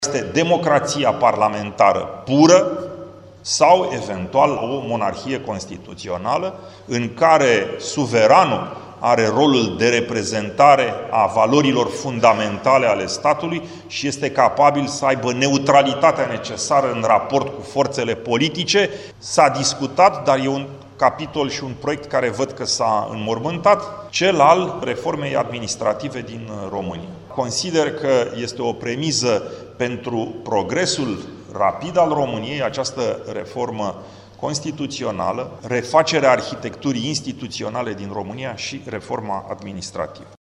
Este democrația parlamentară pură sau, eventual, o monarhie constituțională în care suveranul are rolul de reprezentare a valorilor fundamentale ale statului și este capabil să aibă neutralitatea necesară în raport cu forțele politice. S-a discutat, dar e un capitol și un proiect care văd că s-a înmormântat, cel al reformei administrative din România. Consider că este o premiză pentru progresul rapid al României, această reformă constituțională, refacerea arhitecturii instituționale din România și reforma administrativă.